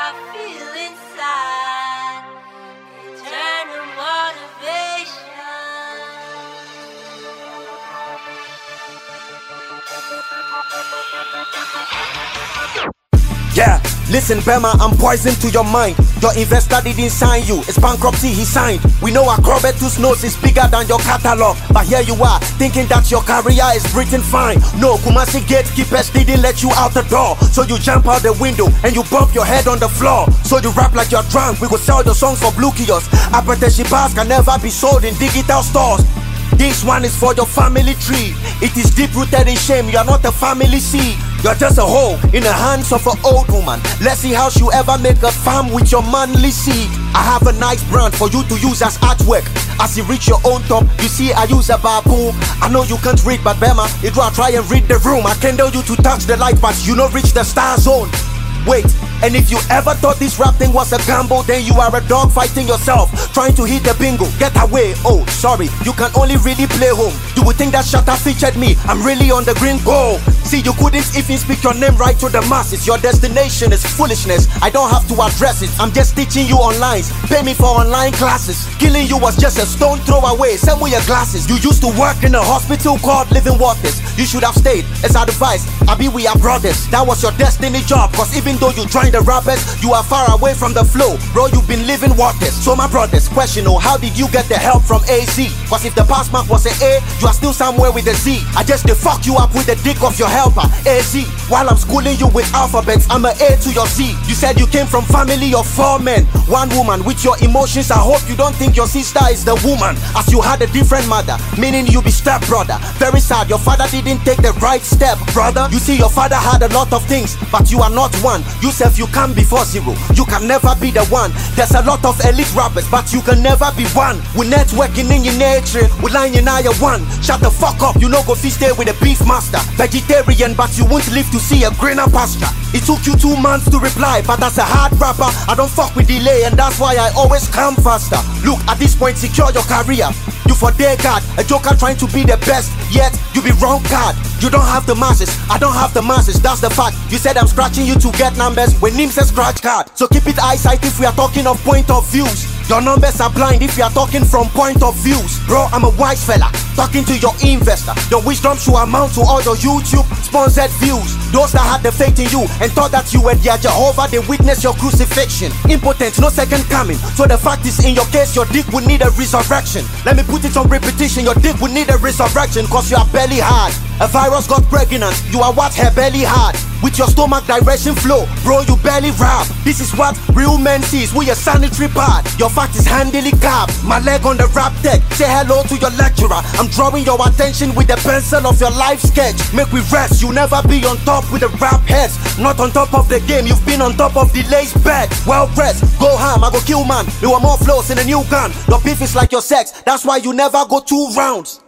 I feel inside. Eternal motivation. Yeah, listen Bema, I'm poison to your mind. Your investor didn't sign you, it's bankruptcy he signed. We know Acrobatus nose is bigger than your catalog, but here you are, thinking that your career is written fine. No, Kumasi gatekeepers didn't let you out the door, so you jump out the window and you bump your head on the floor. So you rap like you're drunk, we will sell your songs for Blue Kiosks. Appetition bars can never be sold in digital stores. This one is for your family tree. It is deep rooted in shame, you are not a family seed. You're just a hole in the hands of an old woman. Let's see how she ever make a farm with your manly seed. I have a nice brand for you to use as artwork. As you reach your own top, you see I use a baboon. I know you can't read, but Bema, it will try and read the room. I can tell you to touch the light, but you don't reach the star zone. Wait, and if you ever thought this rap thing was a gamble, then you are a dog fighting yourself, trying to hit the bingo. Get away, oh sorry, you can only really play home. You would think that Shatta featured me, I'm really on the green goal. See, you couldn't even speak your name right to the masses. Your destination is foolishness, I don't have to address it. I'm just teaching you online, pay me for online classes. Killing you was just a stone throw away, send me your glasses. You used to work in a hospital called Living Waters. You should have stayed, as advice, we are brothers. That was your destiny job, cause even though you joined the rappers, you are far away from the flow. Bro, you've been living waters. So my brothers, question, oh, how did you get the help from AZ? Cause if the pass mark was an A, you are still somewhere with a Z. I just fuck you up with the dick of your helper, AZ. While I'm schooling you with alphabets, I'm an A to your Z. You said you came from family of 4 men, 1 woman. With your emotions, I hope you don't think your sister is the woman, as you had a different mother, meaning you be step brother. Very sad, your father didn't take the right step, brother. You see, your father had a lot of things, but you are not one. You self, you come before zero, you can never be the one. There's a lot of elite rappers, but you can never be one. We networking in your nature, we line in I one. Shut the fuck up, you know go fish stay with a beef master. Vegetarian, but you won't live to see a greener pasture. It took you 2 months to reply, but as a hard rapper, I don't fuck with delay, and that's why I always come faster. Look, at this point, secure your career. You for day guard, a joker trying to be the best, yet you be wrong card. You don't have the masses, I don't have the masses, that's the fact. You said I'm scratching you to get numbers when Nim's a scratch card. So keep it eyesight if we are talking of point of views. Your numbers are blind if you are talking from point of views. Bro, I'm a wise fella, talking to your investor. Your wisdom should amount to all your YouTube sponsored views. Those that had the faith in you and thought that you were their Jehovah, they witnessed your crucifixion. Impotent, no second coming. So the fact is, in your case, your dick would need a resurrection. Let me put it on repetition, your dick would need a resurrection, cause you are belly hard. A virus got pregnant, you are what her belly had. With your stomach direction flow, bro, you barely rap. This is what real men sees, we a sanitary pad. Your fact is handily cap, my leg on the rap deck. Say hello to your lecturer, I'm drawing your attention with the pencil of your life sketch. Make we rest, you never be on top with the rap heads. Not on top of the game, you've been on top of the lace bed. Well pressed, go ham, I go kill man. You want more flows in a new gun. Your beef is like your sex, that's why you never go 2 rounds.